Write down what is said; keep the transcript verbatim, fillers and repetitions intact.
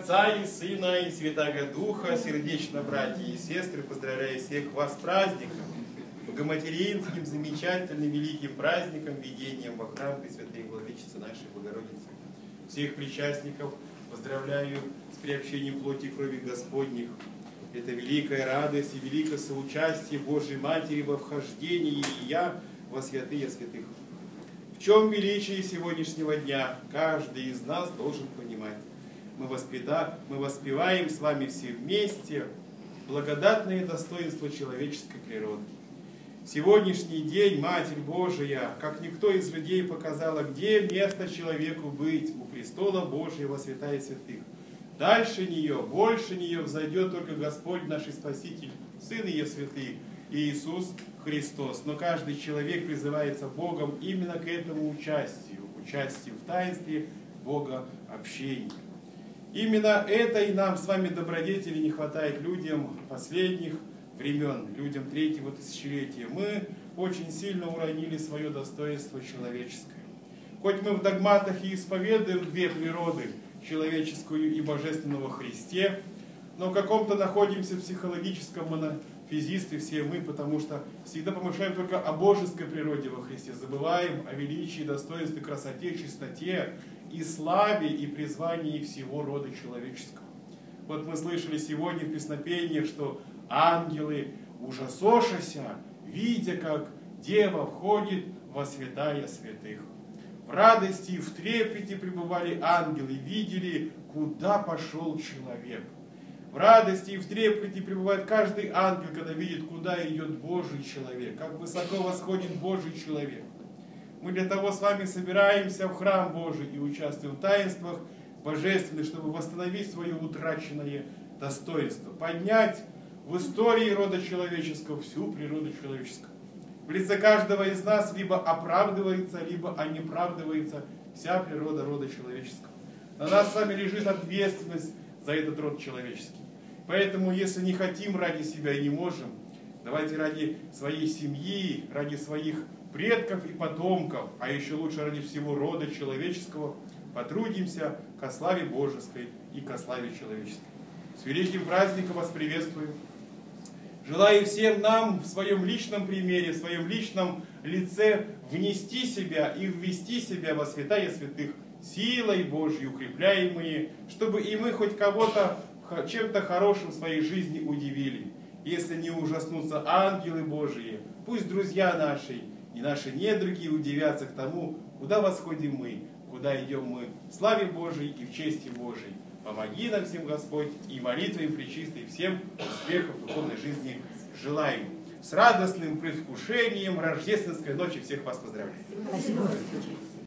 Отца и Сына и Святаго Духа, сердечно, братья и сестры, поздравляю всех вас с праздником, богоматеринским, замечательным, великим праздником, введением во храм Пресвятой Владычицы нашей Богородицы. Всех причастников поздравляю с приобщением плоти и крови Господних. Это великая радость и великое соучастие Божьей Матери во вхождении Ея во святые святых. В чем величие сегодняшнего дня, каждый из нас должен понимать. Мы, воспита... Мы воспеваем с вами все вместе благодатные достоинства человеческой природы. Сегодняшний день Матерь Божия, как никто из людей, показала, где место человеку быть у престола Божьего святая святых. Дальше нее, больше нее взойдет только Господь наш и Спаситель, Сын ее святый, Иисус Христос. Но каждый человек призывается Богом именно к этому участию, участию в таинстве Бога общения. Именно этой нам с вами добродетели не хватает людям последних времен, людям третьего тысячелетия. Мы очень сильно уронили свое достоинство человеческое. Хоть мы в догматах и исповедуем две природы, человеческую и божественного во Христе, но в каком-то находимся в психологическом монофизисте все мы, потому что всегда помышляем только о божеской природе во Христе, забываем о величии, достоинстве, красоте, чистоте и славе и призвании всего рода человеческого. Вот мы слышали сегодня в песнопениях, что ангелы, ужасошася, видя, как Дева входит во святая святых. В радости и в трепете пребывали ангелы, видели, куда пошел человек. В радости и в трепете пребывает каждый ангел, когда видит, куда идет Божий человек, как высоко восходит Божий человек. Мы для того с вами собираемся в храм Божий и участвуем в таинствах божественных, чтобы восстановить свое утраченное достоинство, поднять в истории рода человеческого всю природу человеческого. В лице каждого из нас либо оправдывается, либо онеправдывается вся природа рода человеческого. На нас с вами лежит ответственность за этот род человеческий. Поэтому, если не хотим ради себя и не можем, давайте ради своей семьи, ради своих предков и потомков, а еще лучше ради всего рода человеческого, потрудимся ко славе Божеской и ко славе человеческой. С великим праздником вас приветствую. Желаю всем нам в своем личном примере, в своем личном лице внести себя и ввести себя во святая святых силой Божьей укрепляемые, чтобы и мы хоть кого-то чем-то хорошим в своей жизни удивили. Если не ужаснутся ангелы Божьи, пусть друзья наши и наши недруги удивятся к тому, куда восходим мы, куда идем мы в славе Божией и в чести Божией. Помоги нам всем, Господь, и молитвой пречистой всем успехов в духовной жизни желаем. С радостным предвкушением рождественской ночи всех вас поздравляю. Спасибо.